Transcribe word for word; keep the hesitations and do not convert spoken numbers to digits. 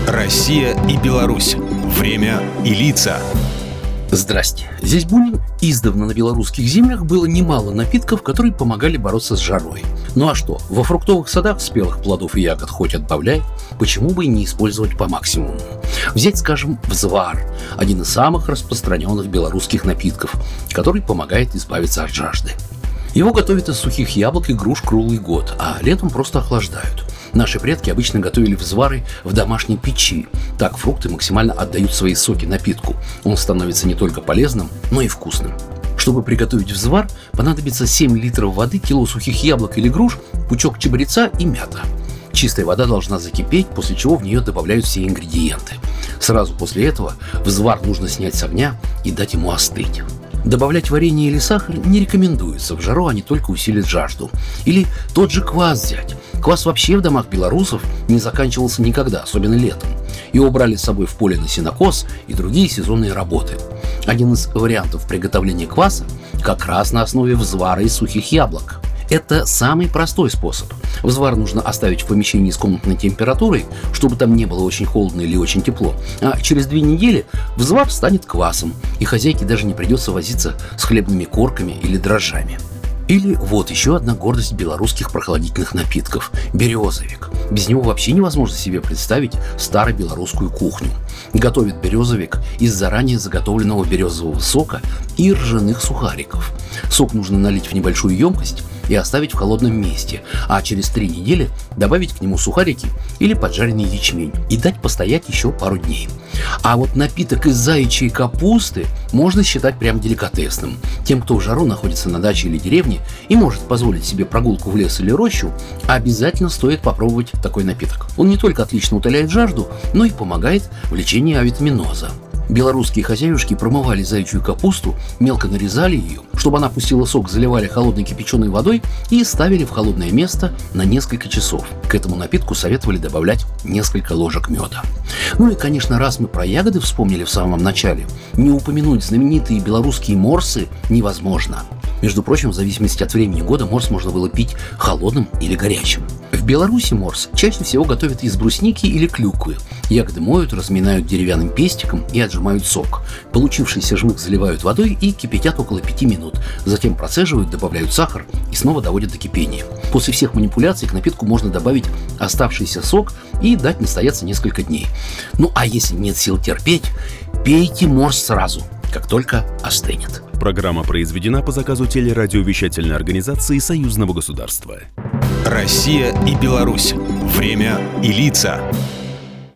Россия и Беларусь. Время и лица. Здрасте, здесь Бунин. Издавна на белорусских землях было немало напитков, которые помогали бороться с жарой. Ну а что, во фруктовых садах спелых плодов и ягод хоть отбавляй, почему бы и не использовать по максимуму? Взять, скажем, взвар, один из самых распространенных белорусских напитков, который помогает избавиться от жажды. Его готовят из сухих яблок и груш круглый год, а летом просто охлаждают. Наши предки обычно готовили взвары в домашней печи. Так фрукты максимально отдают свои соки напитку. Он становится не только полезным, но и вкусным. Чтобы приготовить взвар, понадобится семь литров воды, кило сухих яблок или груш, пучок чабреца и мята. Чистая вода должна закипеть, после чего в нее добавляют все ингредиенты. Сразу после этого взвар нужно снять с огня и дать ему остыть. Добавлять варенье или сахар не рекомендуется, в жару они только усилят жажду. Или тот же квас взять. Квас вообще в домах белорусов не заканчивался никогда, особенно летом. Его брали с собой в поле на сенокос и другие сезонные работы. Один из вариантов приготовления кваса как раз на основе взвара из сухих яблок. Это самый простой способ. Взвар нужно оставить в помещении с комнатной температурой, чтобы там не было очень холодно или очень тепло. А через две недели взвар станет квасом, и хозяйке даже не придется возиться с хлебными корками или дрожжами. Или вот еще одна гордость белорусских прохладительных напитков – березовик. Без него вообще невозможно себе представить старобелорусскую кухню. Готовят березовик из заранее заготовленного березового сока и ржаных сухариков. Сок нужно налить в небольшую емкость и оставить в холодном месте, а через три недели добавить к нему сухарики или поджаренный ячмень и дать постоять еще пару дней. А вот напиток из заячьей капусты можно считать прям деликатесным. Тем, кто в жару находится на даче или деревне и может позволить себе прогулку в лес или рощу, обязательно стоит попробовать такой напиток. Он не только отлично утоляет жажду, но и помогает в лечении авитаминоза. Белорусские хозяюшки промывали заячью капусту, мелко нарезали ее, чтобы она пустила сок, заливали холодной кипяченой водой и ставили в холодное место на несколько часов. К этому напитку советовали добавлять несколько ложек меда. Ну и, конечно, раз мы про ягоды вспомнили в самом начале, не упомянуть знаменитые белорусские морсы невозможно. Между прочим, в зависимости от времени года морс можно было пить холодным или горячим. В Беларуси морс чаще всего готовят из брусники или клюквы. Ягоды моют, разминают деревянным пестиком и отжимают сок. Получившийся жмых заливают водой и кипятят около пяти минут. Затем процеживают, добавляют сахар и снова доводят до кипения. После всех манипуляций к напитку можно добавить оставшийся сок и дать настояться несколько дней. Ну а если нет сил терпеть, пейте морс сразу, как только остынет. Программа произведена по заказу телерадиовещательной организации Союзного государства. Россия и Беларусь. Время и лица.